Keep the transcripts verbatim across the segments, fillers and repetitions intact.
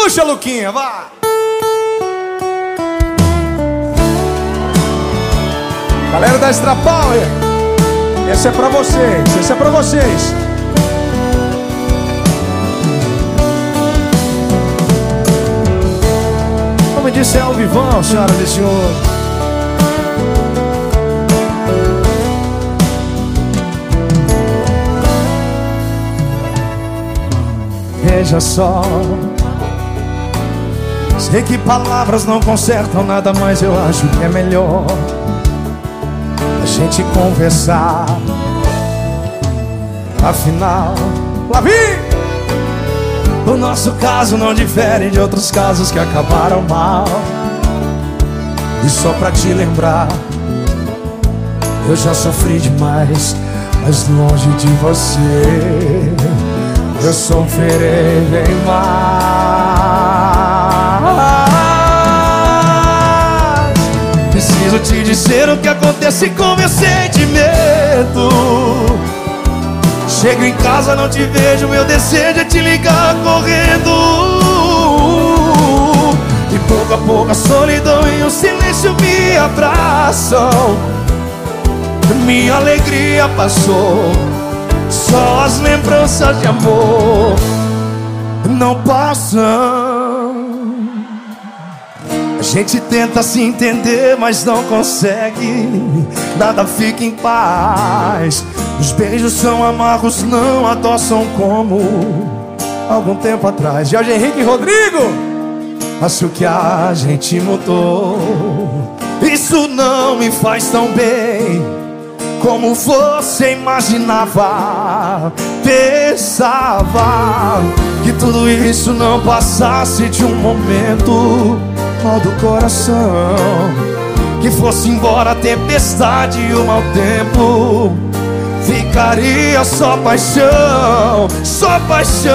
Puxa, Luquinha, vá. Galera da Extra Power, esse é pra vocês, esse é pra vocês. Como disse, é ao vivão, senhora e senhor. Veja só, sei que palavras não consertam nada, mas eu acho que é melhor a gente conversar. Afinal, lá vem! O nosso caso não difere de outros casos que acabaram mal. E só pra te lembrar, eu já sofri demais, mas longe de você eu sofrerei bem mais. Preciso te dizer o que acontece com meu sentimento. Chego em casa, não te vejo, meu desejo é te ligar correndo. E pouco a pouco a solidão e o silêncio me abraçam. Minha alegria passou, só as lembranças de amor não passam. A gente tenta se entender, mas não consegue. Nada fica em paz. Os beijos são amargos, não adoçam como algum tempo atrás. Jorge Henrique e Rodrigo, acho que a gente mudou. Isso não me faz tão bem como você imaginava. Pensava que tudo isso não passasse de um momento mal do coração, que fosse embora a tempestade e o mau tempo, ficaria só paixão, só paixão.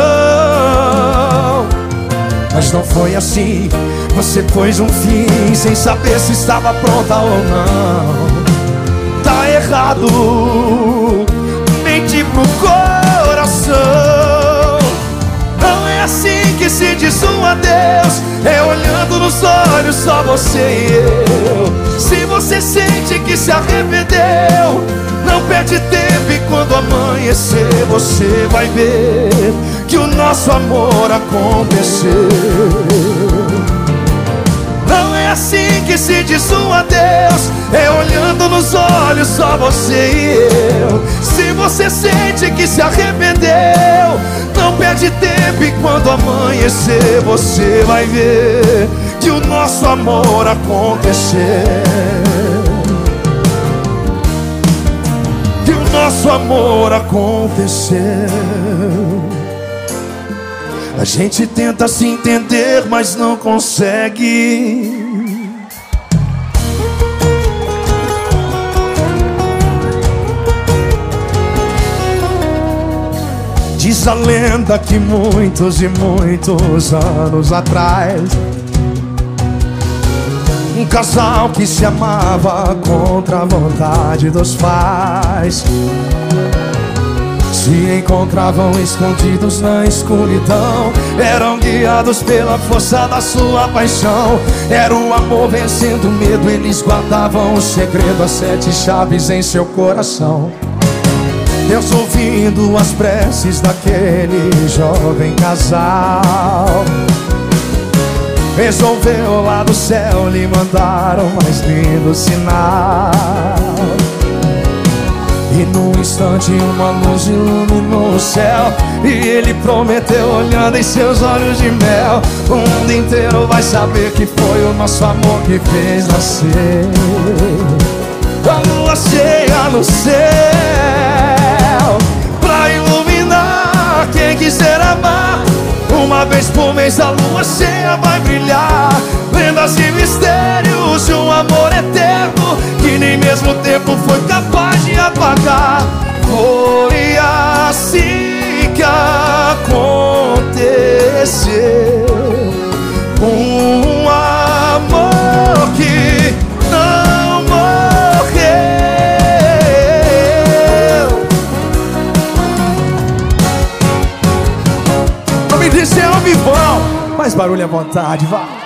Mas não foi assim, você pôs um fim sem saber se estava pronta ou não. Tá errado, mente pro coração. Não é assim que se diz um adeus, é olhando nos olhos só você e eu. Se você sente que se arrependeu, não perde tempo e quando amanhecer você vai ver que o nosso amor aconteceu. Não é assim que se diz um adeus, é olhando nos olhos só você e eu. Se você sente que se arrependeu, não perde tempo e quando amanhecer você vai ver que o nosso amor aconteceu. Que o nosso amor aconteceu. A gente tenta se entender, mas não consegue. Diz a lenda que muitos e muitos anos atrás, um casal que se amava contra a vontade dos pais se encontravam escondidos na escuridão, eram guiados pela força da sua paixão. Era o amor vencendo o medo, eles guardavam o segredo, as sete chaves em seu coração. Deus, ouvindo as preces daquele jovem casal, resolveu lá do céu lhe mandar o mais lindo sinal. E num instante uma luz iluminou o céu, e ele prometeu olhando em seus olhos de mel: o mundo inteiro vai saber que foi o nosso amor que fez nascer a lua cheia no céu, pra iluminar quem quiser amar. Uma vez por mês a lua cheia vai brilhar, lendas e mistérios de um amor eterno que nem mesmo o tempo foi capaz de apagar. Foi assim que aconteceu, um amor que não morreu. Não me disse é um vivão, mas barulho à vontade, vai.